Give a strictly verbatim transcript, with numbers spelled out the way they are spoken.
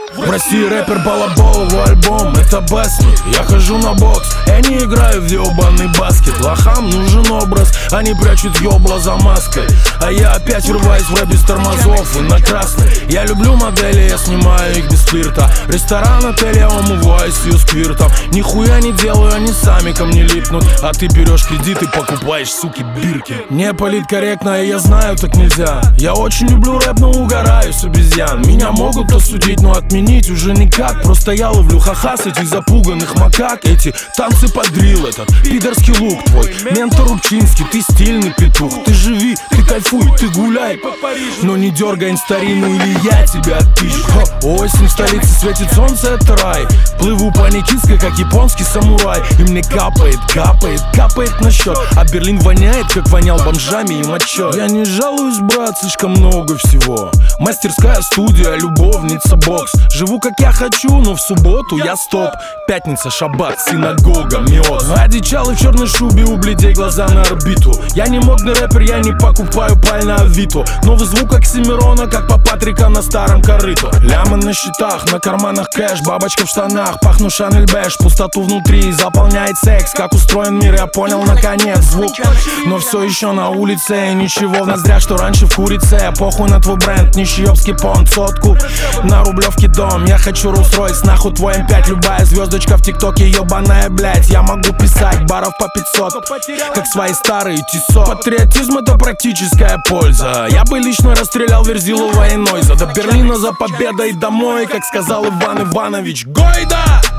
В России рэпер балабол, его альбом это басни. Я хожу на бокс, я не играю в ёбаный баскет. Лохам нужен образ, они прячут ёбла за маской. А я опять врываюсь в рэп без тормозов и на красный. Я люблю модели, я снимаю их без флирта. Ресторан, отель, я умываюсь с ее сквиртом. Нихуя не делаю, они сами ко мне липнут. А ты берешь кредит и покупаешь, суки, бирки. Не политкорректно, и я знаю, так нельзя. Я очень люблю рэп, но угораю с обезьян. Меня могут осудить, но отменить уже никак. Просто я ловлю ха-ха с этих запуганных макак. Эти танцы под дрилл, этот пидорский лук твой. Ментор Рубчинский, ты стильный петух. Ты живи, ты кайфуй, ты гуляй по Парижу, но не дергай старину, или я тебя отпишу. Осень в столице, светит солнце, это рай. Плыву по Никитской, как японский самурай. И мне капает, капает, капает на счет. А Берлин воняет, как вонял бомжами и мочой. Я не жалуюсь, брат, слишком много всего. Мастерская, студия, любовница, бокс. Живу как я хочу, но в субботу я стоп. Пятница, шаббат, синагога, миоз. Одичалый в черной шубе, у бледей глаза на орбиту. Я не модный рэпер, я не покупаю паль на Авито. Новый звук Оксимирона, как по Патрика на старом корыто. Лямы на счетах, на карманах кэш, бабочка в штанах. Пахну Шанель Бэш, пустоту внутри заполняет секс. Как устроен мир, я понял наконец звук. Но все еще на улице, ничего в ноздрях, что раньше в курице. Похуй на твой бренд, нищеёбский понт, сотку на Рублевке дом. Я хочу Rolls-Royce, нахуй твой эм пять. Любая звездочка в ТикТоке, ебаная, блять. Я могу писать баров по пятьсот, как свои старые тисо. Патриотизм это практическая польза. Я бы лично расстрелял Верзилова и Нойза. До Берлина за победой домой, как сказал Иван Иванович Гойда.